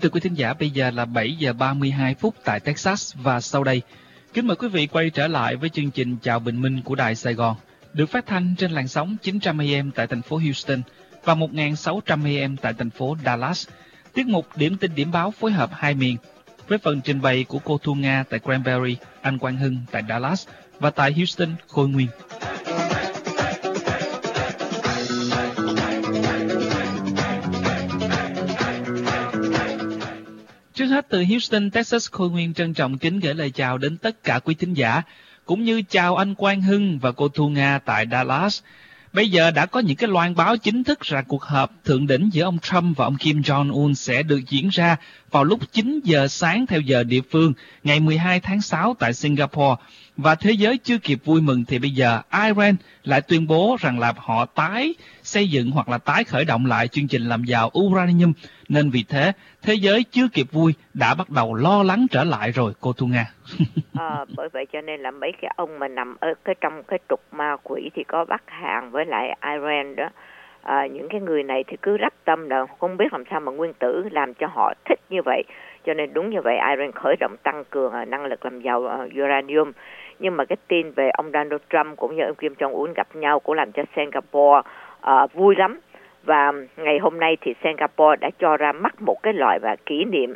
thưa quý thính giả, bây giờ là 7 giờ 32 phút tại Texas và sau đây, kính mời quý vị quay trở lại với chương trình Chào Bình Minh của Đài Sài Gòn, được phát thanh trên làn sóng 900 AM tại thành phố Houston và 1600 AM tại thành phố Dallas. Tiết mục Điểm tin điểm báo phối hợp hai miền với phần trình bày của cô Thu Nga tại Cranberry, anh Quang Hưng tại Dallas và tại Houston, Khôi Nguyên. Trước hết từ Houston, Texas, Khôi Nguyên trân trọng kính gửi lời chào đến tất cả quý thính giả, cũng như chào anh Quang Hưng và cô Thu Nga tại Dallas. Bây giờ đã có những cái loan báo chính thức rằng cuộc họp thượng đỉnh giữa ông Trump và ông Kim Jong-un sẽ được diễn ra vào lúc 9 giờ sáng theo giờ địa phương, ngày 12 tháng 6 tại Singapore. Và thế giới chưa kịp vui mừng thì bây giờ Iran lại tuyên bố rằng là họ tái xây dựng hoặc là tái khởi động lại chương trình làm giàu uranium. Nên vì thế, thế giới chưa kịp vui đã bắt đầu lo lắng trở lại rồi, cô Thu Nga. Bởi vậy cho nên là mấy cái ông mà nằm ở trong cái trục ma quỷ thì có Bắc Hàn với lại Iran đó. Những cái người này thì cứ rắp tâm là không biết làm sao mà nguyên tử làm cho họ thích như vậy. Cho nên đúng như vậy, Iran khởi động tăng cường năng lực làm giàu uranium. Nhưng mà cái tin về ông Donald Trump cũng như ông Kim Jong-un gặp nhau cũng làm cho Singapore vui lắm. Và ngày hôm nay thì Singapore đã cho ra mắt một cái loại và kỷ niệm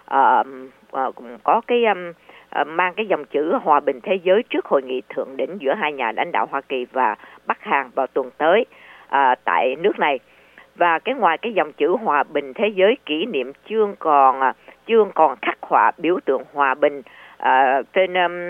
có cái mang cái dòng chữ hòa bình thế giới trước hội nghị thượng đỉnh giữa hai nhà lãnh đạo Hoa Kỳ và Bắc Hàn vào tuần tới tại nước này. Và ngoài cái dòng chữ hòa bình thế giới, kỷ niệm chương còn khắc họa biểu tượng hòa bình trên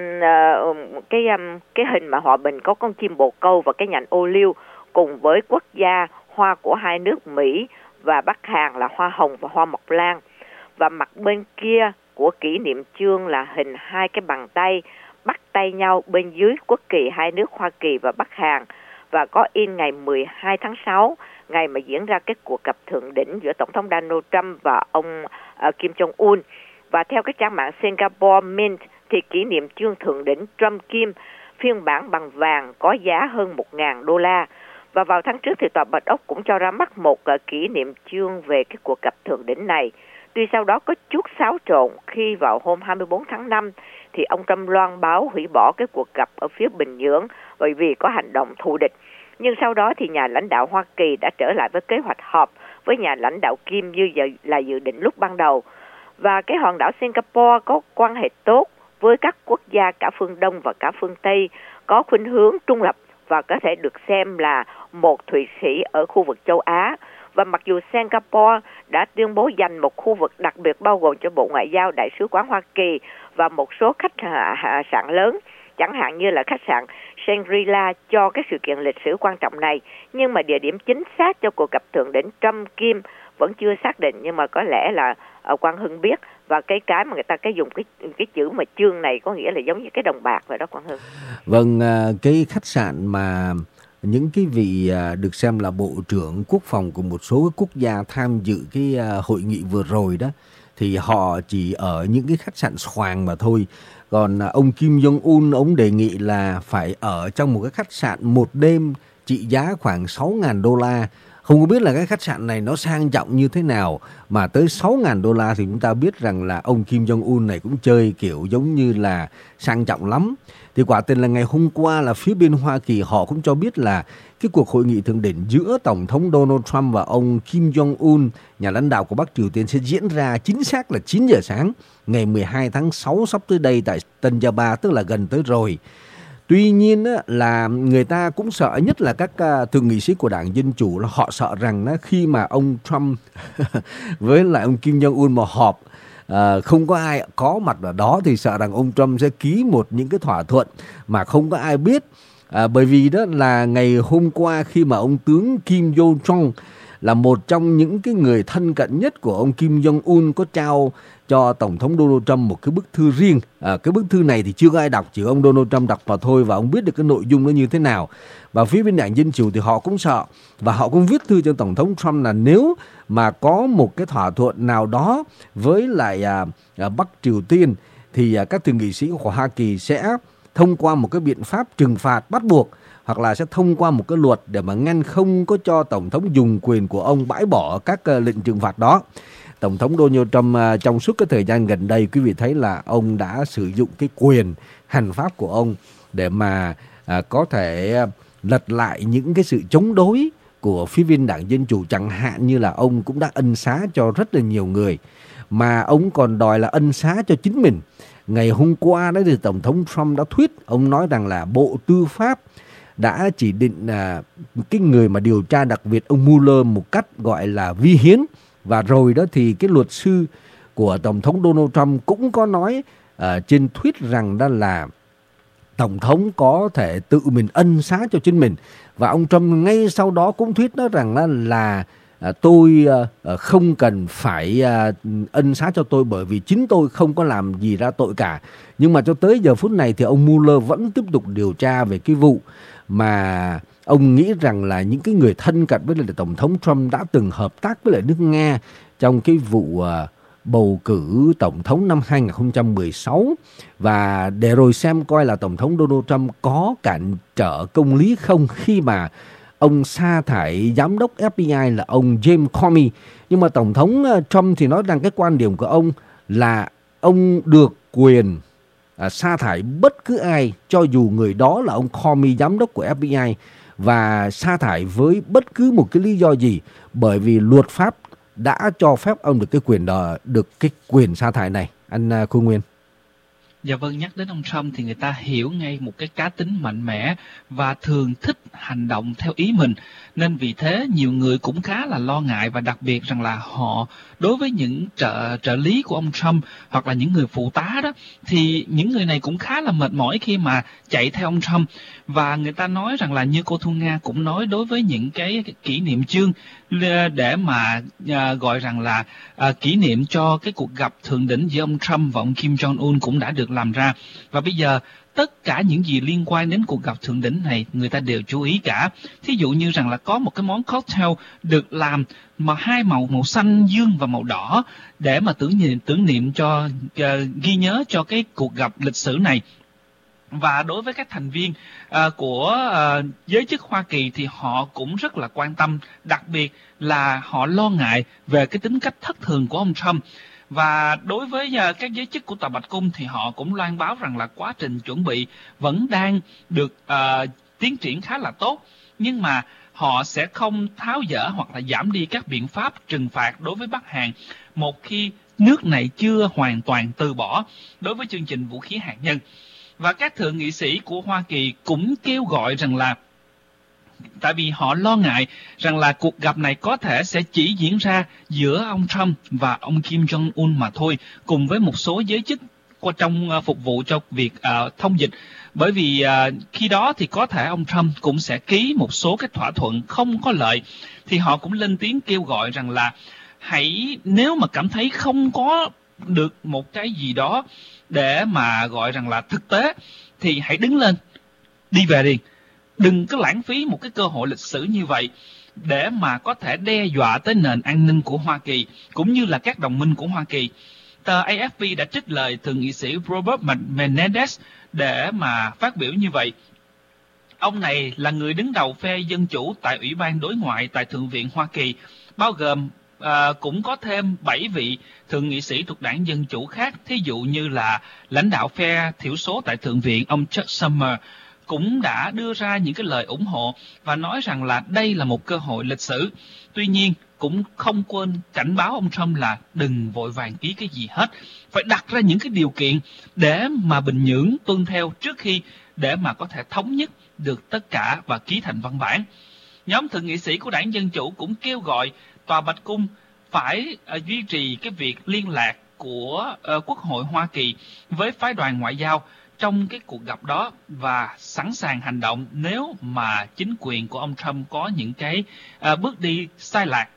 cái hình mà hòa bình có con chim bồ câu và cái nhành ô liu, cùng với quốc gia hoa của hai nước Mỹ và Bắc Hàn là hoa hồng và hoa mộc lan. Và mặt bên kia của kỷ niệm chương là hình hai cái bàn tay bắt tay nhau bên dưới quốc kỳ hai nước Hoa Kỳ và Bắc Hàn, và có in ngày 12 tháng 6, ngày mà diễn ra cái cuộc gặp thượng đỉnh giữa Tổng thống Donald Trump và ông Kim Jong-un. Và theo cái trang mạng Singapore Mint thì kỷ niệm chương thượng đỉnh Trump-Kim phiên bản bằng vàng có giá hơn $1,000. Và vào tháng trước thì Tòa Bạch Ốc cũng cho ra mắt một kỷ niệm chương về cái cuộc gặp thượng đỉnh này. Tuy sau đó có chút xáo trộn khi vào hôm 24 tháng 5 thì ông Trump loan báo hủy bỏ cái cuộc gặp ở phía Bình Nhưỡng bởi vì có hành động thù địch. Nhưng sau đó thì nhà lãnh đạo Hoa Kỳ đã trở lại với kế hoạch họp với nhà lãnh đạo Kim như là dự định lúc ban đầu. Và cái hòn đảo Singapore có quan hệ tốt với các quốc gia cả phương Đông và cả phương Tây, có khuynh hướng trung lập và có thể được xem là một Thụy Sĩ ở khu vực châu Á. Và mặc dù Singapore đã tuyên bố dành một khu vực đặc biệt bao gồm cho Bộ Ngoại giao, Đại sứ quán Hoa Kỳ và một số khách sạn lớn, chẳng hạn như là khách sạn Shangri-La cho cái sự kiện lịch sử quan trọng này. Nhưng mà địa điểm chính xác cho cuộc gặp thượng đỉnh Trump-Kim vẫn chưa xác định, nhưng mà có lẽ là Quang Hưng biết. Và cái mà người ta dùng cái chữ mà chương này có nghĩa là giống như cái đồng bạc vậy đó, Quang Hưng. Vâng, cái khách sạn mà những cái vị được xem là bộ trưởng quốc phòng của một số quốc gia tham dự cái hội nghị vừa rồi đó, thì họ chỉ ở những cái khách sạn xoàng mà thôi. Còn ông Kim Jong-un, ông đề nghị là phải ở trong một cái khách sạn một đêm trị giá khoảng $6,000. Không có biết là cái khách sạn này nó sang trọng như thế nào mà tới $6,000 thì chúng ta biết rằng là ông Kim Jong-un này cũng chơi kiểu giống như là sang trọng lắm. Thì quả tình là ngày hôm qua là phía bên Hoa Kỳ họ cũng cho biết là cái cuộc hội nghị thượng đỉnh giữa Tổng thống Donald Trump và ông Kim Jong-un, nhà lãnh đạo của Bắc Triều Tiên, sẽ diễn ra chính xác là 9 giờ sáng ngày 12 tháng 6 sắp tới đây tại Tân Java, tức là gần tới rồi. Tuy nhiên là người ta cũng sợ, nhất là các thượng nghị sĩ của Đảng Dân Chủ, là họ sợ rằng khi mà ông Trump với lại ông Kim Jong-un mà họp, không có ai có mặt ở đó thì sợ rằng ông Trump sẽ ký những cái thỏa thuận mà không có ai biết. Bởi vì đó là ngày hôm qua khi mà ông tướng Kim Yo-jong là một trong những cái người thân cận nhất của ông Kim Jong-un có trao cho Tổng thống Donald Trump một cái bức thư riêng. Cái bức thư này thì chưa có ai đọc, chỉ ông Donald Trump đọc vào thôi, và ông biết được cái nội dung nó như thế nào. Và phía bên Đảng Dân Chủ thì họ cũng sợ, và họ cũng viết thư cho Tổng thống Trump là nếu mà có một cái thỏa thuận nào đó với lại Bắc Triều Tiên thì các thượng nghị sĩ của Hoa Kỳ sẽ thông qua một cái biện pháp trừng phạt bắt buộc, hoặc là sẽ thông qua một cái luật để mà ngăn không có cho Tổng thống dùng quyền của ông bãi bỏ các lệnh trừng phạt đó. Tổng thống Donald Trump trong suốt cái thời gian gần đây, quý vị thấy là ông đã sử dụng cái quyền hành pháp của ông để mà có thể lật lại những cái sự chống đối của phía bên Đảng Dân Chủ, chẳng hạn như là ông cũng đã ân xá cho rất là nhiều người, mà ông còn đòi là ân xá cho chính mình. Ngày hôm qua đó thì Tổng thống Trump đã tweet, ông nói rằng là Bộ Tư pháp đã chỉ định cái người mà điều tra đặc biệt ông Mueller một cách gọi là vi hiến. Và rồi đó thì cái luật sư của Tổng thống Donald Trump cũng có nói trên tweet rằng đó là Tổng thống có thể tự mình ân xá cho chính mình. Và ông Trump ngay sau đó cũng tweet nói rằng là tôi không cần phải ân xá cho tôi bởi vì chính tôi không có làm gì ra tội cả. Nhưng mà cho tới giờ phút này thì ông Mueller vẫn tiếp tục điều tra về cái vụ mà ông nghĩ rằng là những cái người thân cận với lại Tổng thống Trump đã từng hợp tác với lại nước Nga trong cái vụ bầu cử Tổng thống năm 2016, và để rồi xem coi là Tổng thống Donald Trump có cản trở công lý không khi mà ông sa thải giám đốc FBI là ông James Comey. Nhưng mà Tổng thống Trump thì nói rằng cái quan điểm của ông là ông được quyền sa thải bất cứ ai, cho dù người đó là ông Comey, giám đốc của FBI, và sa thải với bất cứ một cái lý do gì, bởi vì luật pháp đã cho phép ông được cái quyền sa thải này. Anh Khôi Nguyên. Dạ vâng, nhắc đến ông Trump thì người ta hiểu ngay một cái cá tính mạnh mẽ và thường thích hành động theo ý mình. Nên vì thế nhiều người cũng khá là lo ngại, và đặc biệt rằng là họ đối với những trợ lý của ông Trump hoặc là những người phụ tá đó, thì những người này cũng khá là mệt mỏi khi mà chạy theo ông Trump. Và người ta nói rằng là như cô Thu Nga cũng nói, đối với những cái kỷ niệm chương để mà gọi rằng là kỷ niệm cho cái cuộc gặp thượng đỉnh giữa ông Trump và ông Kim Jong-un cũng đã được làm ra. Và bây giờ tất cả những gì liên quan đến cuộc gặp thượng đỉnh này người ta đều chú ý cả. Thí dụ như rằng là có một cái món cocktail được làm mà hai màu xanh dương và màu đỏ để mà tưởng niệm cho ghi nhớ cho cái cuộc gặp lịch sử này. Và đối với các thành viên của giới chức Hoa Kỳ thì họ cũng rất là quan tâm, đặc biệt là họ lo ngại về cái tính cách thất thường của ông Trump. Và đối với các giới chức của Tòa Bạch Cung thì họ cũng loan báo rằng là quá trình chuẩn bị vẫn đang được tiến triển khá là tốt, nhưng mà họ sẽ không tháo dỡ hoặc là giảm đi các biện pháp trừng phạt đối với Bắc Hàn một khi nước này chưa hoàn toàn từ bỏ đối với chương trình vũ khí hạt nhân. Và các thượng nghị sĩ của Hoa Kỳ cũng kêu gọi rằng là, tại vì họ lo ngại rằng là cuộc gặp này có thể sẽ chỉ diễn ra giữa ông Trump và ông Kim Jong-un mà thôi, cùng với một số giới chức trong phục vụ cho việc thông dịch. Bởi vì khi đó thì có thể ông Trump cũng sẽ ký một số cái thỏa thuận không có lợi. Thì họ cũng lên tiếng kêu gọi rằng là nếu mà cảm thấy không có được một cái gì đó để mà gọi rằng là thực tế, thì hãy đứng lên, đi về đi. Đừng có lãng phí một cái cơ hội lịch sử như vậy để mà có thể đe dọa tới nền an ninh của Hoa Kỳ, cũng như là các đồng minh của Hoa Kỳ. Tờ AFP đã trích lời thượng nghị sĩ Robert Menendez để mà phát biểu như vậy. Ông này là người đứng đầu phe Dân Chủ tại Ủy ban Đối ngoại tại Thượng viện Hoa Kỳ, bao gồm cũng có thêm 7 vị thượng nghị sĩ thuộc đảng Dân Chủ khác, thí dụ như là lãnh đạo phe thiểu số tại Thượng viện ông Chuck Schumer cũng đã đưa ra những cái lời ủng hộ và nói rằng là đây là một cơ hội lịch sử. Tuy nhiên cũng không quên cảnh báo ông Trump là đừng vội vàng ký cái gì hết, phải đặt ra những cái điều kiện để mà Bình Nhưỡng tuân theo trước khi để mà có thể thống nhất được tất cả và ký thành văn bản. Nhóm thượng nghị sĩ của đảng Dân Chủ cũng kêu gọi Tòa Bạch Cung phải duy trì cái việc liên lạc của Quốc hội Hoa Kỳ với phái đoàn ngoại giao trong cái cuộc gặp đó, và sẵn sàng hành động nếu mà chính quyền của ông Trump có những cái bước đi sai lạc.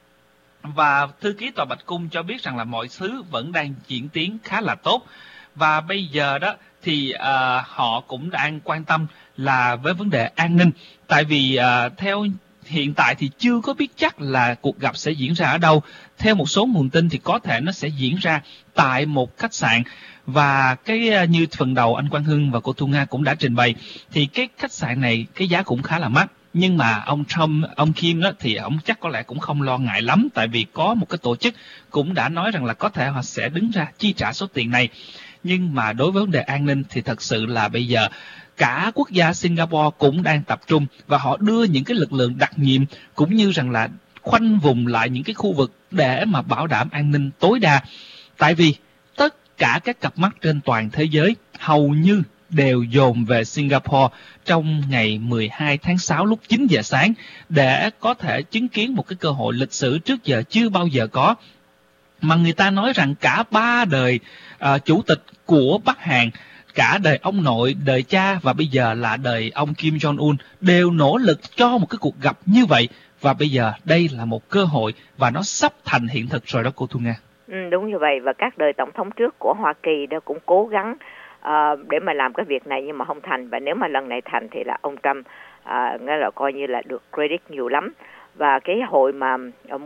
Và thư ký Tòa Bạch Cung cho biết rằng là mọi thứ vẫn đang diễn tiến khá là tốt. Và bây giờ đó thì họ cũng đang quan tâm là với vấn đề an ninh. Tại vì theo hiện tại thì chưa có biết chắc là cuộc gặp sẽ diễn ra ở đâu. Theo một số nguồn tin thì có thể nó sẽ diễn ra tại một khách sạn. Và như phần đầu anh Quang Hưng và cô Thu Nga cũng đã trình bày, thì cái khách sạn này cái giá cũng khá là mắc. Nhưng mà ông Kim đó thì ông chắc có lẽ cũng không lo ngại lắm, tại vì có một cái tổ chức cũng đã nói rằng là có thể họ sẽ đứng ra chi trả số tiền này. Nhưng mà đối với vấn đề an ninh thì thật sự là bây giờ cả quốc gia Singapore cũng đang tập trung, và họ đưa những cái lực lượng đặc nhiệm cũng như rằng là khoanh vùng lại những cái khu vực để mà bảo đảm an ninh tối đa. Tại vì tất cả các cặp mắt trên toàn thế giới hầu như đều dồn về Singapore trong ngày 12 tháng 6 lúc 9 giờ sáng để có thể chứng kiến một cái cơ hội lịch sử trước giờ chưa bao giờ có. Mà người ta nói rằng cả 3 đời chủ tịch của Bắc Hàn, cả đời ông nội, đời cha và bây giờ là đời ông Kim Jong-un đều nỗ lực cho một cái cuộc gặp như vậy. Và bây giờ đây là một cơ hội và nó sắp thành hiện thực rồi đó cô Thu Nga. Đúng như vậy, và các đời tổng thống trước của Hoa Kỳ đó cũng cố gắng để mà làm cái việc này nhưng mà không thành. Và nếu mà lần này thành thì là ông Trump nghe là coi như là được credit nhiều lắm. Và cái hội mà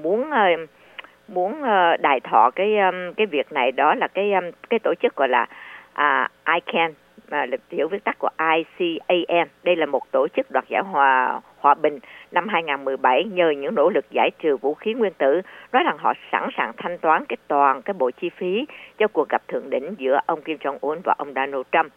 muốn đài thọ cái việc này đó là cái tổ chức gọi là ICAN, tiểu viết tắt của ICAN. Đây là một tổ chức đoạt giải hòa bình năm 2017 nhờ những nỗ lực giải trừ vũ khí nguyên tử, nói rằng họ sẵn sàng thanh toán toàn cái bộ chi phí cho cuộc gặp thượng đỉnh giữa ông Kim Jong-un và ông Donald Trump.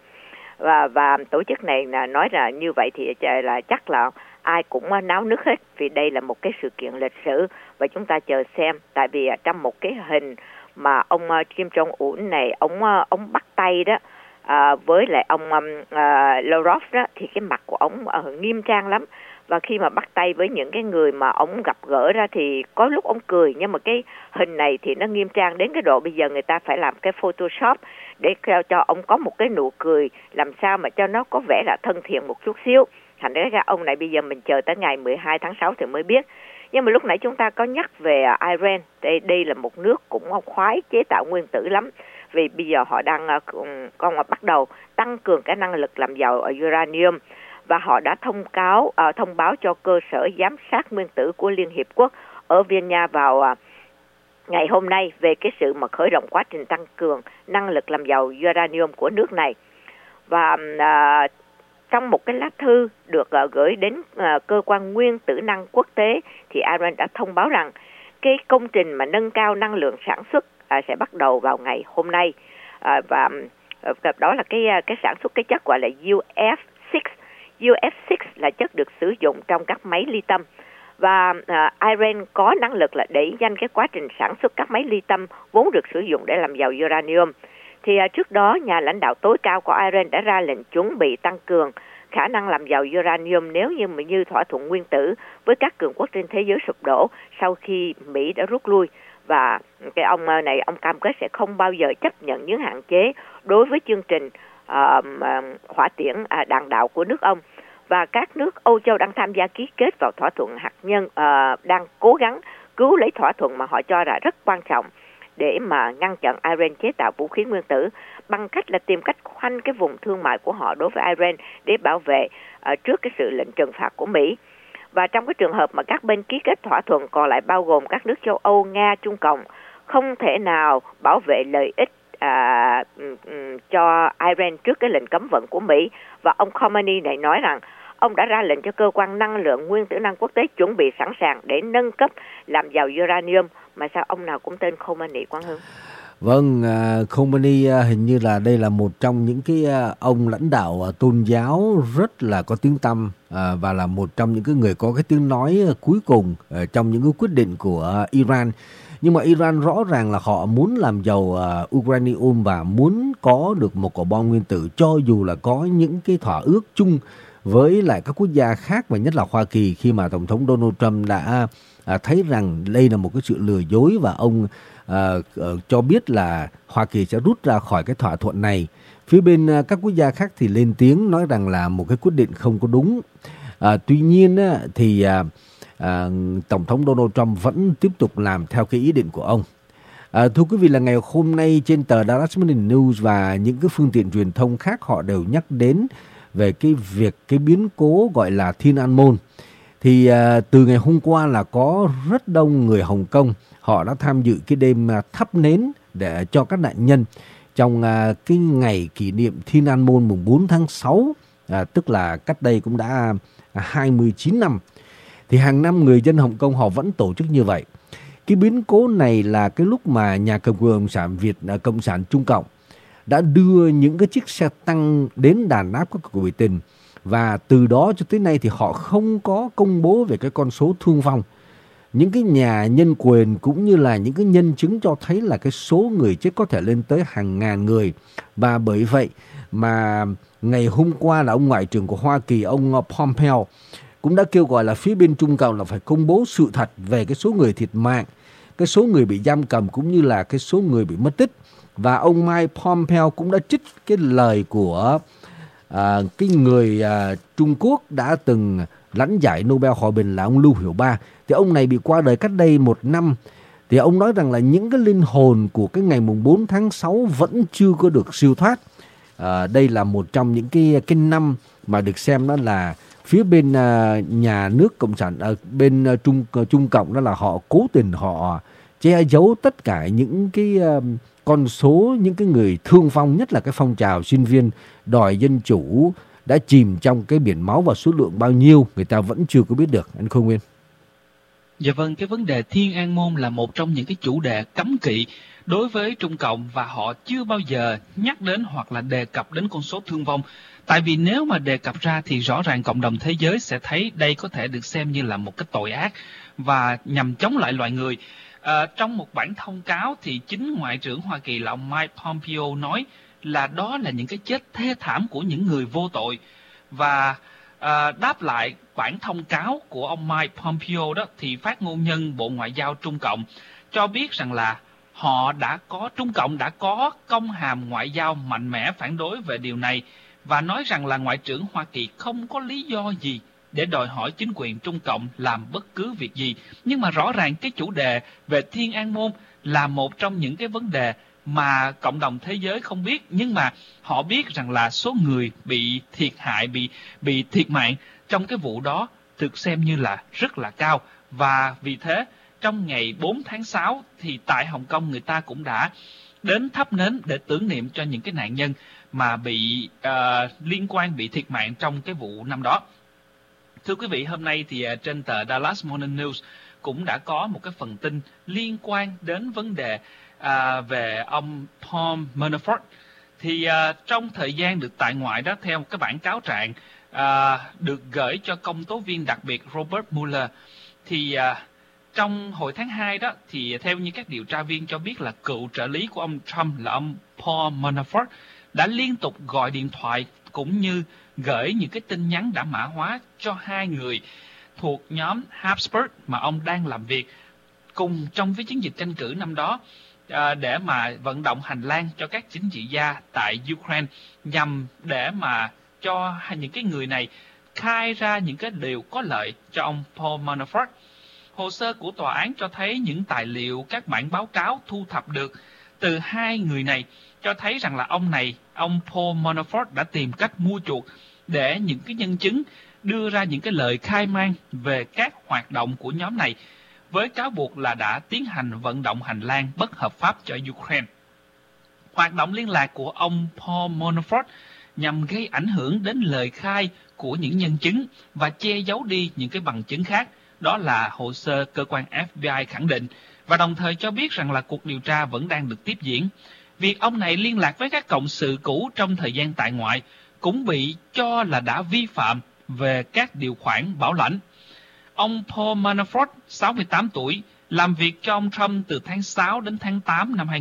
Và tổ chức này nói là như vậy thì là chắc là ai cũng náo nức hết, vì đây là một cái sự kiện lịch sử và chúng ta chờ xem. Tại vì trong một cái hình mà ông Kim Jong-un này ông bắt tay đó với lại ông Lavrov đó, thì cái mặt của ông nghiêm trang lắm. Và khi mà bắt tay với những cái người mà ông gặp gỡ ra thì có lúc ông cười, nhưng mà cái hình này thì nó nghiêm trang đến cái độ bây giờ người ta phải làm cái Photoshop để cho ông có một cái nụ cười làm sao mà cho nó có vẻ là thân thiện một chút xíu. Thành ra ông này bây giờ mình chờ tới ngày 12 tháng 6 thì mới biết. Nhưng mà lúc nãy chúng ta có nhắc về Iran, đây là một nước cũng khoái chế tạo nguyên tử lắm. Vì bây giờ họ đang bắt đầu tăng cường cái năng lực làm giàu uranium, và họ đã thông báo cho cơ sở giám sát nguyên tử của Liên Hiệp Quốc ở Vienna vào ngày hôm nay về cái sự mà khởi động quá trình tăng cường năng lực làm giàu uranium của nước này. Và trong một cái lá thư được gửi đến cơ quan nguyên tử năng quốc tế thì Iran đã thông báo rằng cái công trình mà nâng cao năng lượng sản xuất sẽ bắt đầu vào ngày hôm nay, và đó là cái sản xuất cái chất gọi là UF6. UF6 là chất được sử dụng trong các máy ly tâm, và Iran có năng lực là đẩy nhanh cái quá trình sản xuất các máy ly tâm vốn được sử dụng để làm giàu uranium. Thì trước đó nhà lãnh đạo tối cao của Iran đã ra lệnh chuẩn bị tăng cường khả năng làm giàu uranium nếu như thỏa thuận nguyên tử với các cường quốc trên thế giới sụp đổ sau khi Mỹ đã rút lui. Và cái ông này ông cam kết sẽ không bao giờ chấp nhận những hạn chế đối với chương trình hỏa tiễn đạn đạo của nước ông. Và các nước Âu Châu đang tham gia ký kết vào thỏa thuận hạt nhân, đang cố gắng cứu lấy thỏa thuận mà họ cho là rất quan trọng để mà ngăn chặn Iran chế tạo vũ khí nguyên tử, bằng cách là tìm cách khoanh cái vùng thương mại của họ đối với Iran để bảo vệ trước cái sự lệnh trừng phạt của Mỹ. Và trong cái trường hợp mà các bên ký kết thỏa thuận còn lại bao gồm các nước châu Âu, Nga, Trung Cộng không thể nào bảo vệ lợi ích cho Iran trước cái lệnh cấm vận của Mỹ. Và ông Khomeini này nói rằng ông đã ra lệnh cho cơ quan năng lượng nguyên tử năng quốc tế chuẩn bị sẵn sàng để nâng cấp làm giàu uranium. Mà sao ông nào cũng tên Khomeini, Quang Hưng? Vâng, Khomeini hình như là đây là một trong những cái ông lãnh đạo tôn giáo rất là có tiếng tăm, và là một trong những cái người có cái tiếng nói cuối cùng trong những cái quyết định của Iran. Nhưng mà Iran rõ ràng là họ muốn làm giàu uranium và muốn có được một quả bom nguyên tử, cho dù là có những cái thỏa ước chung với lại các quốc gia khác, và nhất là Hoa Kỳ, khi mà Tổng thống Donald Trump đã thấy rằng đây là một cái sự lừa dối, và ông cho biết là Hoa Kỳ sẽ rút ra khỏi cái thỏa thuận này. Phía bên các quốc gia khác thì lên tiếng nói rằng là một cái quyết định không có đúng. Tuy nhiên thì Tổng thống Donald Trump vẫn tiếp tục làm theo cái ý định của ông. Thưa quý vị, là ngày hôm nay trên tờ Dallas Morning News và những cái phương tiện truyền thông khác họ đều nhắc đến về cái biến cố gọi là Thiên An Môn. Thì từ ngày hôm qua là có rất đông người Hồng Kông họ đã tham dự cái đêm thắp nến để cho các nạn nhân. trong cái ngày kỷ niệm Thiên An Môn mùng 4 tháng 6, tức là cách đây cũng đã 29 năm. Thì hàng năm người dân Hồng Kông họ vẫn tổ chức như vậy. Cái biến cố này là cái lúc mà nhà cầm quyền Cộng sản Cộng sản Trung Cộng đã đưa những cái chiếc xe tăng đến đàn áp các cuộc biểu tình. Và từ đó cho tới nay thì họ không có công bố về cái con số thương vong. Những cái nhà nhân quyền cũng như là những cái nhân chứng cho thấy là cái số người chết có thể lên tới hàng ngàn người. Và bởi vậy mà ngày hôm qua là ông Ngoại trưởng của Hoa Kỳ, ông Pompeo, cũng đã kêu gọi là phía bên Trung Cộng là phải công bố sự thật về cái số người thiệt mạng, cái số người bị giam cầm cũng như là cái số người bị mất tích. Và ông Mike Pompeo cũng đã trích cái lời của cái người Trung Quốc đã từng lãnh giải Nobel Hòa Bình là ông Lưu Hiểu Ba. Thì ông này bị qua đời cách đây 1 năm. Thì ông nói rằng là những cái linh hồn của cái ngày mùng 4 tháng 6 vẫn chưa có được siêu thoát. Đây là một trong những cái năm mà được xem đó là phía bên nhà nước Cộng sản, bên Trung Cộng đó là họ cố tình họ che giấu tất cả những cái con số, những cái người thương vong, nhất là cái phong trào sinh viên đòi dân chủ đã chìm trong cái biển máu, và số lượng bao nhiêu người ta vẫn chưa có biết được. Anh Khôi Nguyên. Dạ vâng, cái vấn đề Thiên An Môn là một trong những cái chủ đề cấm kỵ đối với Trung Cộng, và họ chưa bao giờ nhắc đến hoặc là đề cập đến con số thương vong. Tại vì nếu mà đề cập ra thì rõ ràng cộng đồng thế giới sẽ thấy đây có thể được xem như là một cái tội ác và nhằm chống lại loài người. Trong một bản thông cáo thì chính Ngoại trưởng Hoa Kỳ là ông Mike Pompeo nói là đó là những cái chết thê thảm của những người vô tội. Và đáp lại bản thông cáo của ông Mike Pompeo đó, thì phát ngôn nhân Bộ Ngoại giao Trung Cộng cho biết rằng là Trung Cộng đã có công hàm ngoại giao mạnh mẽ phản đối về điều này, và nói rằng là Ngoại trưởng Hoa Kỳ không có lý do gì để đòi hỏi chính quyền Trung Cộng làm bất cứ việc gì. Nhưng mà rõ ràng cái chủ đề về Thiên An Môn là một trong những cái vấn đề mà cộng đồng thế giới không biết, nhưng mà họ biết rằng là số người bị thiệt hại, bị thiệt mạng trong cái vụ đó được xem như là rất là cao. Và vì thế trong ngày 4 tháng 6 thì tại Hồng Kông người ta cũng đã đến thắp nến để tưởng niệm cho những cái nạn nhân mà bị liên quan, bị thiệt mạng trong cái vụ năm đó. Thưa quý vị, hôm nay thì trên tờ Dallas Morning News cũng đã có một cái phần tin liên quan đến vấn đề về ông Paul Manafort. Thì trong thời gian được tại ngoại đó, theo cái bản cáo trạng được gửi cho công tố viên đặc biệt Robert Mueller, thì trong hồi tháng 2 đó, thì theo như các điều tra viên cho biết là cựu trợ lý của ông Trump là ông Paul Manafort đã liên tục gọi điện thoại cũng như gửi những cái tin nhắn đã mã hóa cho 2 người thuộc nhóm Habsburg mà ông đang làm việc cùng trong cái chiến dịch tranh cử năm đó, để mà vận động hành lang cho các chính trị gia tại Ukraine, nhằm để mà cho những cái người này khai ra những cái điều có lợi cho ông Paul Manafort. Hồ sơ của tòa án cho thấy những tài liệu, các bản báo cáo thu thập được từ 2 người này cho thấy rằng là ông Paul Manafort đã tìm cách mua chuộc để những cái nhân chứng đưa ra những cái lời khai man về các hoạt động của nhóm này, với cáo buộc là đã tiến hành vận động hành lang bất hợp pháp cho Ukraine. Hoạt động liên lạc của ông Paul Manafort nhằm gây ảnh hưởng đến lời khai của những nhân chứng và che giấu đi những cái bằng chứng khác. Đó là hồ sơ cơ quan FBI khẳng định, và đồng thời cho biết rằng là cuộc điều tra vẫn đang được tiếp diễn. Việc ông này liên lạc với các cộng sự cũ trong thời gian tại ngoại cũng bị cho là đã vi phạm về các điều khoản bảo lãnh. Ông Paul Manafort, 68 tuổi, làm việc cho ông Trump từ tháng 6 đến tháng 8 năm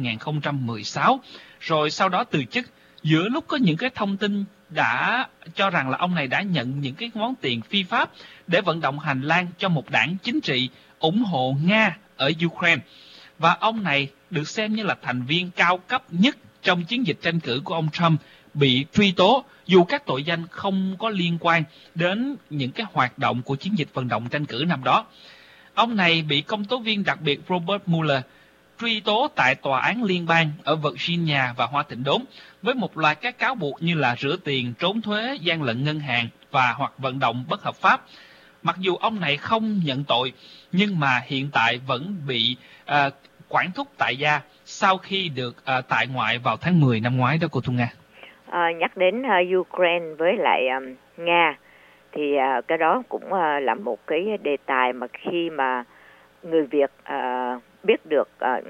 2016, rồi sau đó từ chức. Giữa lúc có những cái thông tin đã cho rằng là ông này đã nhận những cái món tiền phi pháp để vận động hành lang cho một đảng chính trị ủng hộ Nga ở Ukraine. Và ông này được xem như là thành viên cao cấp nhất trong chiến dịch tranh cử của ông Trump, bị truy tố dù các tội danh không có liên quan đến những cái hoạt động của chiến dịch vận động tranh cử năm đó. Ông này bị công tố viên đặc biệt Robert Mueller truy tố tại tòa án liên bang ở Virginia và Hoa Tịnh Đốn với một loạt các cáo buộc như là rửa tiền, trốn thuế, gian lận ngân hàng và hoặc vận động bất hợp pháp. Mặc dù ông này không nhận tội, nhưng mà hiện tại vẫn bị quản thúc tại gia sau khi được tại ngoại vào tháng 10 năm ngoái đó cô Thu Nga? Nhắc đến Ukraine với lại Nga thì cái đó cũng là một cái đề tài mà khi mà người Việt biết được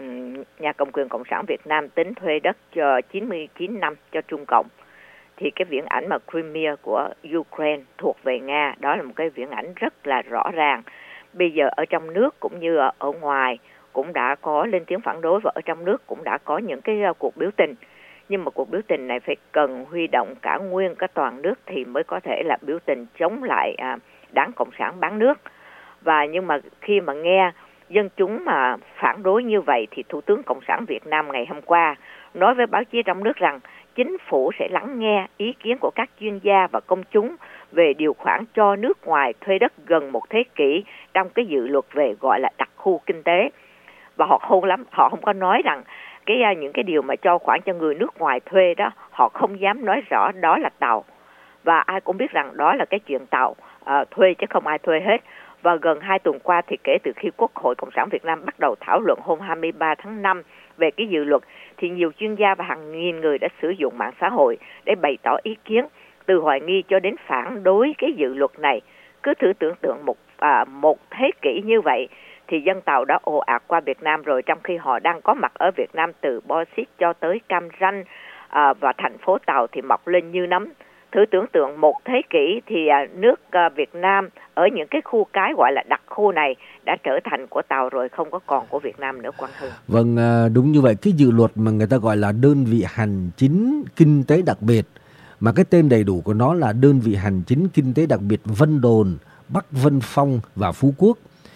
nhà cầm quyền Cộng sản Việt Nam tính thuê đất cho 99 năm cho Trung Cộng, thì cái viễn ảnh mà Crimea của Ukraine thuộc về Nga, đó là một cái viễn ảnh rất là rõ ràng. Bây giờ ở trong nước cũng như ở ngoài cũng đã có lên tiếng phản đối, và ở trong nước cũng đã có những cái cuộc biểu tình. Nhưng mà cuộc biểu tình này phải cần huy động cả nguyên cả toàn nước thì mới có thể là biểu tình chống lại đảng Cộng sản bán nước. Và nhưng mà khi mà nghe dân chúng mà phản đối như vậy thì Thủ tướng Cộng sản Việt Nam ngày hôm qua nói với báo chí trong nước rằng chính phủ sẽ lắng nghe ý kiến của các chuyên gia và công chúng về điều khoản cho nước ngoài thuê đất gần một thế kỷ trong cái dự luật về gọi là đặc khu kinh tế. Và họ khôn lắm, họ không có nói rằng những cái điều mà cho khoản cho người nước ngoài thuê đó, họ không dám nói rõ đó là tàu. Và ai cũng biết rằng đó là cái chuyện tàu thuê chứ không ai thuê hết. Và gần 2 tuần qua thì kể từ khi Quốc hội Cộng sản Việt Nam bắt đầu thảo luận hôm 23 tháng 5 về cái dự luật, thì nhiều chuyên gia và hàng nghìn người đã sử dụng mạng xã hội để bày tỏ ý kiến, từ hoài nghi cho đến phản đối cái dự luật này. Cứ thử tưởng tượng một thế kỷ như vậy thì dân tàu đã ồ ạt qua Việt Nam rồi, trong khi họ đang có mặt ở Việt Nam từ Bo Xít cho tới Cam Ranh, và thành phố Tàu thì mọc lên như nấm. Thử tưởng tượng một thế kỷ thì nước Việt Nam ở những cái khu cái gọi là đặc khu này đã trở thành của Tàu rồi, không có còn của Việt Nam nữa, Quang Hưng. Vâng, đúng như vậy. Cái dự luật mà người ta gọi là đơn vị hành chính kinh tế đặc biệt, mà cái tên đầy đủ của nó là đơn vị hành chính kinh tế đặc biệt Vân Đồn, Bắc Vân Phong và Phú Quốc.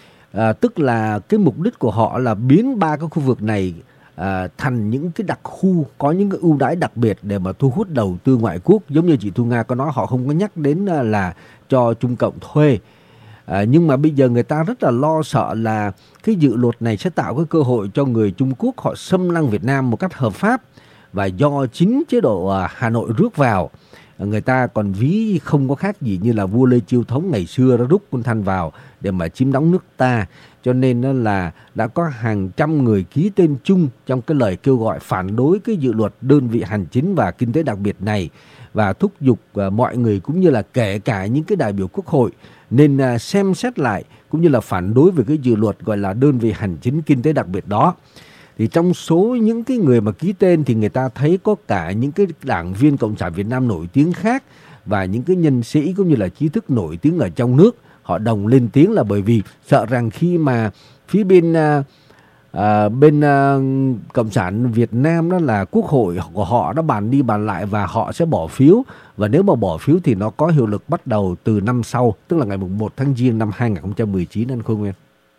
Tức là cái mục đích của họ là biến 3 cái khu vực này thành những cái đặc khu có những cái ưu đãi đặc biệt để mà thu hút đầu tư ngoại quốc. Giống như chị Thu Nga có nói, họ không có nhắc đến là cho Trung Cộng thuê. Nhưng mà bây giờ người ta rất là lo sợ là cái dự luật này sẽ tạo cái cơ hội cho người Trung Quốc họ xâm lăng Việt Nam một cách hợp pháp, và do chính chế độ Hà Nội rước vào. Người ta còn ví không có khác gì như là vua Lê Chiêu Thống ngày xưa đã rút quân Thanh vào để mà chiếm đóng nước ta. Cho nên là đã có hàng trăm người ký tên chung trong cái lời kêu gọi phản đối cái dự luật đơn vị hành chính và kinh tế đặc biệt này, và thúc giục mọi người cũng như là kể cả những cái đại biểu Quốc hội nên xem xét lại cũng như là phản đối về cái dự luật gọi là đơn vị hành chính kinh tế đặc biệt đó. Thì trong số những cái người mà ký tên thì người ta thấy có cả những cái đảng viên Cộng sản Việt Nam nổi tiếng khác và những cái nhân sĩ cũng như là trí thức nổi tiếng ở trong nước. Họ đồng lên tiếng là bởi vì sợ rằng khi mà phía bên Cộng sản Việt Nam đó là Quốc hội của họ đã bàn đi bàn lại và họ sẽ bỏ phiếu. Và nếu mà bỏ phiếu thì nó có hiệu lực bắt đầu từ năm sau, tức là ngày 1 tháng Giêng năm 2019 anh Khôi Nguyên.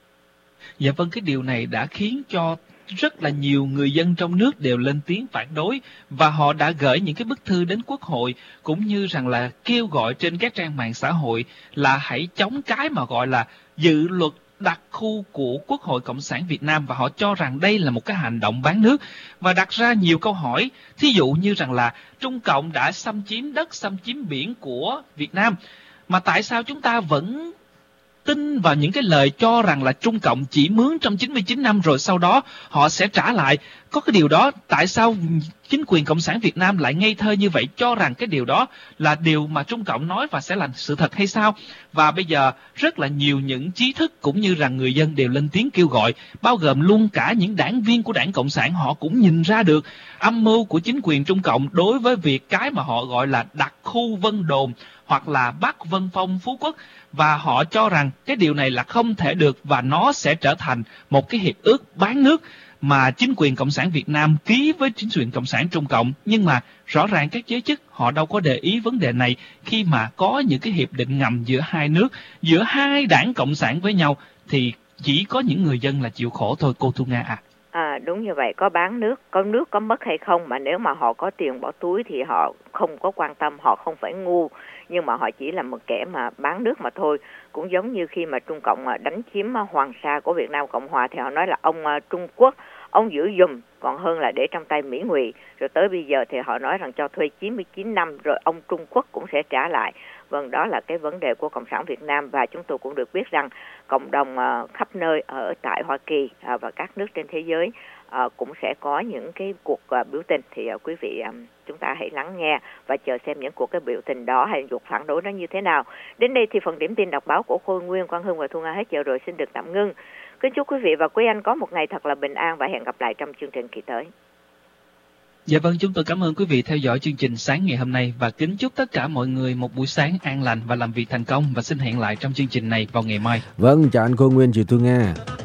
Dạ vâng, cái điều này đã khiến cho rất là nhiều người dân trong nước đều lên tiếng phản đối, và họ đã gửi những cái bức thư đến Quốc hội cũng như rằng là kêu gọi trên các trang mạng xã hội là hãy chống cái mà gọi là dự luật đặc khu của Quốc hội Cộng sản Việt Nam, và họ cho rằng đây là một cái hành động bán nước và đặt ra nhiều câu hỏi. Thí dụ như rằng là Trung Cộng đã xâm chiếm đất, xâm chiếm biển của Việt Nam, mà tại sao chúng ta vẫn tin vào những cái lời cho rằng là Trung Cộng chỉ mướn trong 99 năm rồi sau đó họ sẽ trả lại? Có cái điều đó, tại sao chính quyền Cộng sản Việt Nam lại ngây thơ như vậy, cho rằng cái điều đó là điều mà Trung Cộng nói và sẽ là sự thật hay sao? Và bây giờ rất là nhiều những trí thức cũng như rằng người dân đều lên tiếng kêu gọi, bao gồm luôn cả những đảng viên của Đảng Cộng sản, họ cũng nhìn ra được âm mưu của chính quyền Trung Cộng đối với việc cái mà họ gọi là đặc khu Vân Đồn hoặc là Bắc Vân Phong Phú Quốc, và họ cho rằng cái điều này là không thể được và nó sẽ trở thành một cái hiệp ước bán nước mà chính quyền Cộng sản Việt Nam ký với chính quyền Cộng sản Trung Cộng. Nhưng mà rõ ràng các giới chức họ đâu có để ý vấn đề này khi mà có những cái hiệp định ngầm giữa hai nước, giữa hai đảng Cộng sản với nhau, thì chỉ có những người dân là chịu khổ thôi, cô Thu Nga ạ. Đúng như vậy, có bán nước, có mất hay không, mà nếu mà họ có tiền bỏ túi thì họ không có quan tâm, họ không phải ngu, nhưng mà họ chỉ là một kẻ mà bán nước mà thôi. Cũng giống như khi mà Trung Cộng đánh chiếm Hoàng Sa của Việt Nam Cộng Hòa thì họ nói là ông Trung Quốc, ông giữ giùm còn hơn là để trong tay Mỹ Ngụy. Rồi tới bây giờ thì họ nói rằng cho thuê 99 năm rồi ông Trung Quốc cũng sẽ trả lại. Vâng, đó là cái vấn đề của Cộng sản Việt Nam, và chúng tôi cũng được biết rằng cộng đồng khắp nơi ở tại Hoa Kỳ và các nước trên thế giới cũng sẽ có những cái cuộc biểu tình. Thì quý vị chúng ta hãy lắng nghe và chờ xem những cuộc cái biểu tình đó hay cuộc phản đối nó như thế nào. Đến đây thì phần điểm tin đọc báo của Khôi Nguyên, Quang Hưng và Thu Nga hết giờ rồi, xin được tạm ngưng. Kính chúc quý vị và quý anh có một ngày thật là bình an và hẹn gặp lại trong chương trình kỳ tới. Dạ vâng, chúng tôi cảm ơn quý vị theo dõi chương trình sáng ngày hôm nay và kính chúc tất cả mọi người một buổi sáng an lành và làm việc thành công, và xin hẹn lại trong chương trình này vào ngày mai. Vâng, chào anh Khôi Nguyên, chị Thu Nga.